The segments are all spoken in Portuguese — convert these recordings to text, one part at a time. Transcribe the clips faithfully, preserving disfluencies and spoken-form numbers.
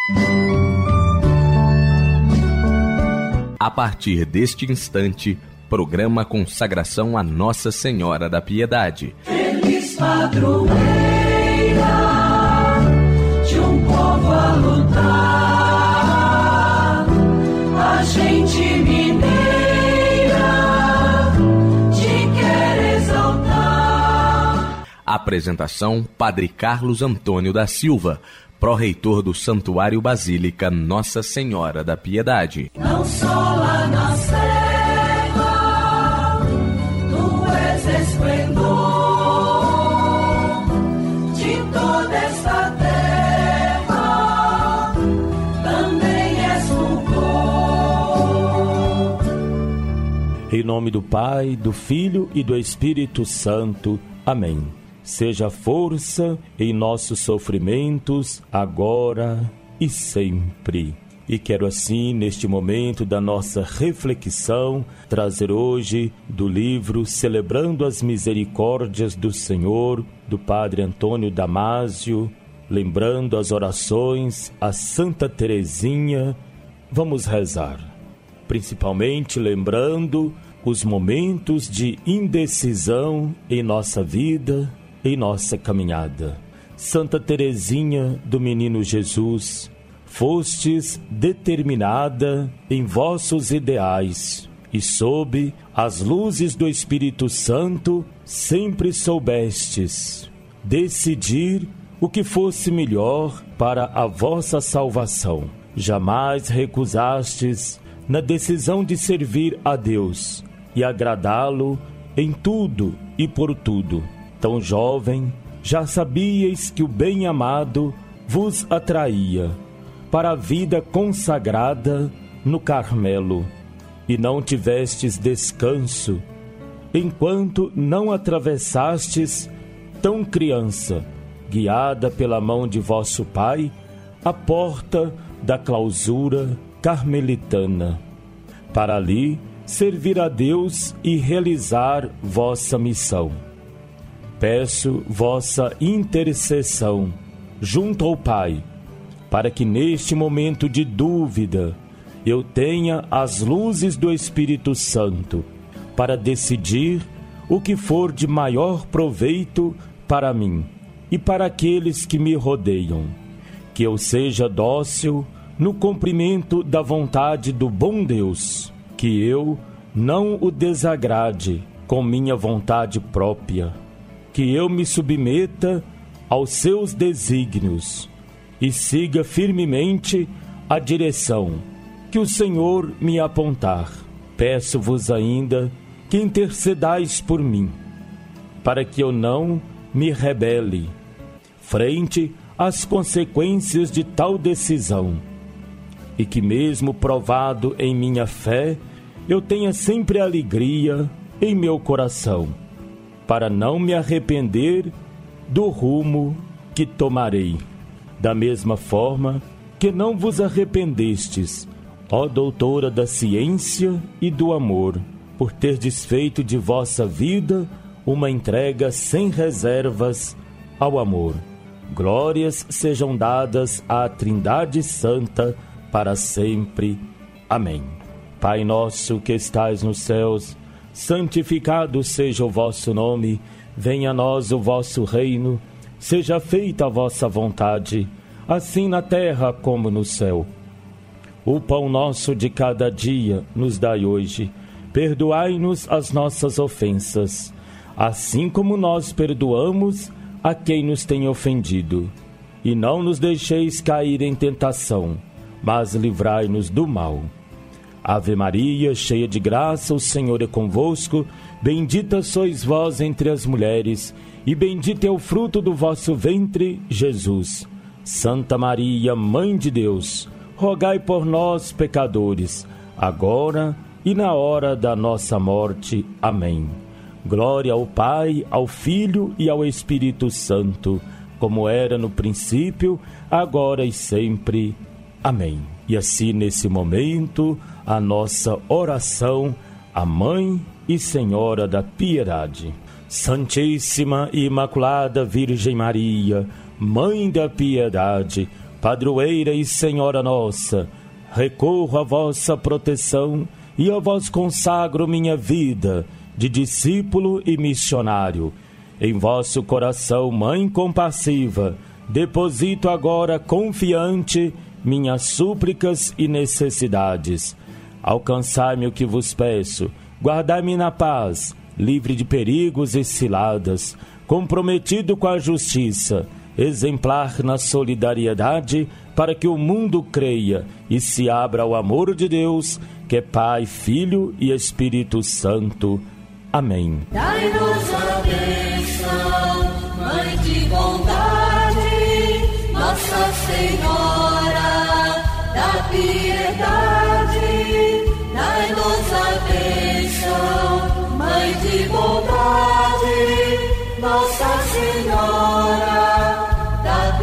A partir deste instante, programa Consagração a Nossa Senhora da Piedade. Feliz padroeira de um povo a lutar, a gente mineira te quer exaltar. Apresentação: Padre Carlos Antônio da Silva, pró-reitor do Santuário Basílica Nossa Senhora da Piedade. Não só lá na serra, tu és esplendor de toda esta terra, também és fulgor. Em nome do Pai, do Filho e do Espírito Santo. Amém. Seja força em nossos sofrimentos, agora e sempre. E quero assim, neste momento da nossa reflexão, trazer hoje do livro Celebrando as Misericórdias do Senhor, do Padre Antônio Damásio, lembrando as orações a Santa Teresinha. Vamos rezar, principalmente lembrando os momentos de indecisão em nossa vida, em nossa caminhada. Santa Teresinha do Menino Jesus, fostes determinada em vossos ideais e sob as luzes do Espírito Santo sempre soubestes decidir o que fosse melhor para a vossa salvação. Jamais recusastes na decisão de servir a Deus e agradá-lo em tudo e por tudo. Tão jovem, já sabíeis que o bem-amado vos atraía para a vida consagrada no Carmelo, e não tivestes descanso, enquanto não atravessastes, tão criança, guiada pela mão de vosso pai, a porta da clausura carmelitana, para ali servir a Deus e realizar vossa missão. Peço vossa intercessão junto ao Pai, para que neste momento de dúvida eu tenha as luzes do Espírito Santo para decidir o que for de maior proveito para mim e para aqueles que me rodeiam. Que eu seja dócil no cumprimento da vontade do bom Deus, que eu não o desagrade com minha vontade própria, que eu me submeta aos seus desígnios e siga firmemente a direção que o Senhor me apontar. Peço-vos ainda que intercedais por mim, para que eu não me rebele frente às consequências de tal decisão, e que mesmo provado em minha fé, eu tenha sempre alegria em meu coração, para não me arrepender do rumo que tomarei. Da mesma forma que não vos arrependestes, ó doutora da ciência e do amor, por ter desfeito de vossa vida uma entrega sem reservas ao amor. Glórias sejam dadas à Trindade Santa para sempre. Amém. Pai nosso que estais nos céus, santificado seja o vosso nome, venha a nós o vosso reino, seja feita a vossa vontade, assim na terra como no céu. O pão nosso de cada dia nos dai hoje, perdoai-nos as nossas ofensas, assim como nós perdoamos a quem nos tem ofendido. E não nos deixeis cair em tentação, mas livrai-nos do mal. Ave Maria, cheia de graça, o Senhor é convosco, bendita sois vós entre as mulheres, e bendito é o fruto do vosso ventre, Jesus. Santa Maria, Mãe de Deus, rogai por nós, pecadores, agora e na hora da nossa morte. Amém. Glória ao Pai, ao Filho e ao Espírito Santo, como era no princípio, agora e sempre. Amém. E assim, nesse momento, a nossa oração à Mãe e Senhora da Piedade. Santíssima e Imaculada Virgem Maria, Mãe da Piedade, padroeira e Senhora nossa, recorro à vossa proteção e a vós consagro minha vida de discípulo e missionário. Em vosso coração, Mãe compassiva, deposito agora confiante minhas súplicas e necessidades. Alcançai-me o que vos peço, guardai-me na paz, livre de perigos e ciladas, comprometido com a justiça, exemplar na solidariedade, para que o mundo creia e se abra ao amor de Deus, que é Pai, Filho e Espírito Santo. Amém. Dai-nos a bênção, Mãe de bondade, Nossa Senhora da piedade. Dai-nos a bênção, Mãe de bondade, Nossa Senhora da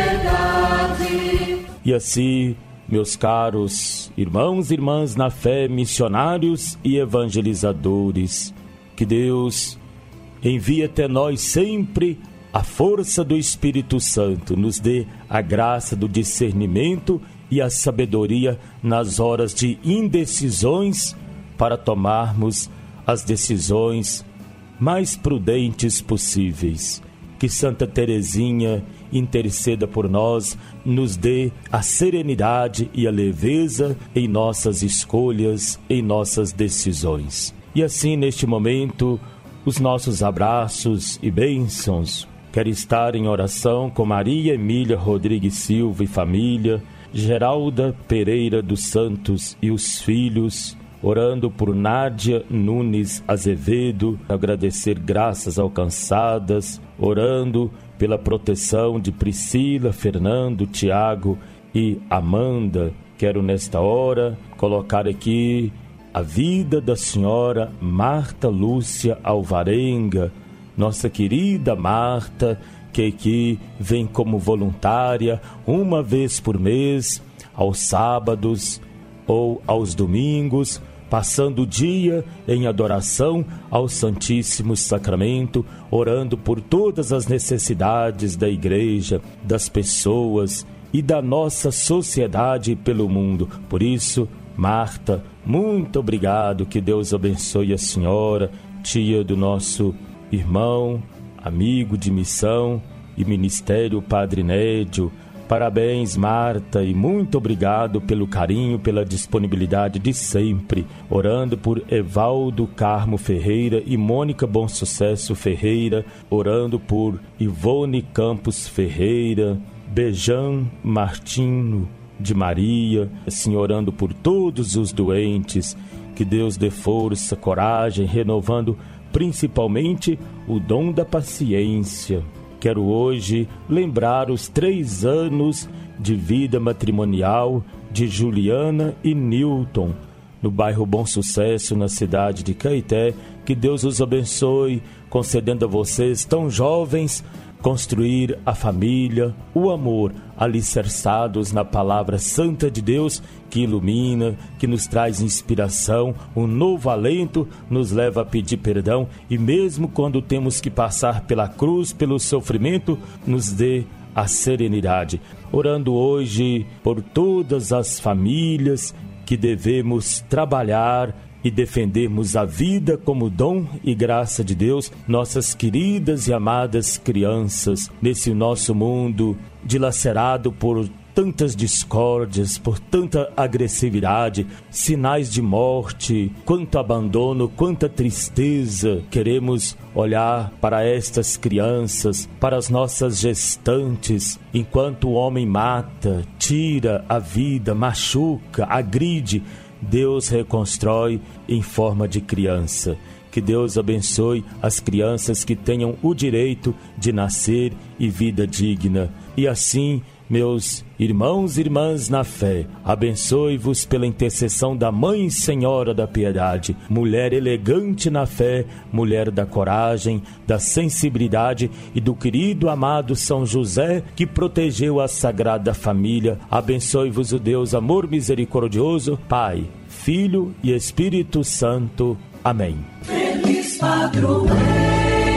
piedade. E assim, meus caros irmãos e irmãs na fé, missionários e evangelizadores, que Deus envie até nós sempre a força do Espírito Santo, nos dê a graça do discernimento e a sabedoria nas horas de indecisões para tomarmos as decisões mais prudentes possíveis. Que Santa Teresinha interceda por nós, nos dê a serenidade e a leveza em nossas escolhas, em nossas decisões. E assim, neste momento, os nossos abraços e bênçãos. Quero estar em oração com Maria Emília Rodrigues Silva e família, Geralda Pereira dos Santos e os filhos, orando por Nádia Nunes Azevedo, agradecer graças alcançadas, orando pela proteção de Priscila, Fernando, Tiago e Amanda. Quero nesta hora colocar aqui a vida da senhora Marta Lúcia Alvarenga, nossa querida Marta, que aqui vem como voluntária uma vez por mês, aos sábados ou aos domingos, passando o dia em adoração ao Santíssimo Sacramento, orando por todas as necessidades da igreja, das pessoas e da nossa sociedade pelo mundo. Por isso, Marta, muito obrigado, que Deus abençoe a senhora, tia do nosso irmão, amigo de missão e ministério Padre Nédio. Parabéns, Marta, e muito obrigado pelo carinho, pela disponibilidade de sempre, orando por Evaldo Carmo Ferreira e Mônica Bom Sucesso Ferreira, orando por Ivone Campos Ferreira, Bejan Martino de Maria, assim, orando por todos os doentes, que Deus dê força, coragem, renovando principalmente o dom da paciência. Quero hoje lembrar os três anos de vida matrimonial de Juliana e Newton, no bairro Bom Sucesso, na cidade de Caeté. Que Deus os abençoe, concedendo a vocês, tão jovens, construir a família, o amor, alicerçados na palavra santa de Deus, que ilumina, que nos traz inspiração, um novo alento, nos leva a pedir perdão, e mesmo quando temos que passar pela cruz, pelo sofrimento, nos dê a serenidade. Orando hoje por todas as famílias que devemos trabalhar e defendermos a vida como dom e graça de Deus, nossas queridas e amadas crianças, nesse nosso mundo dilacerado por tantas discórdias, por tanta agressividade, sinais de morte, quanto abandono, quanta tristeza. Queremos olhar para estas crianças, para as nossas gestantes, enquanto o homem mata, tira a vida, machuca, agride. Deus reconstrói em forma de criança. Que Deus abençoe as crianças que tenham o direito de nascer e vida digna. E assim, meus irmãos e irmãs na fé, abençoe-vos pela intercessão da Mãe Senhora da Piedade, mulher elegante na fé, mulher da coragem, da sensibilidade e do querido amado São José, que protegeu a Sagrada Família. Abençoe-vos o Deus amor misericordioso, Pai, Filho e Espírito Santo. Amém. Feliz padroeira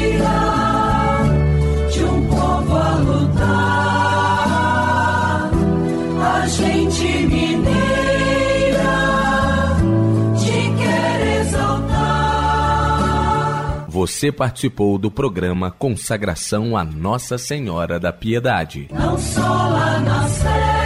de um povo a lutar, gente mineira te quer exaltar. Você participou do programa Consagração a Nossa Senhora da Piedade. Não só lá na Sé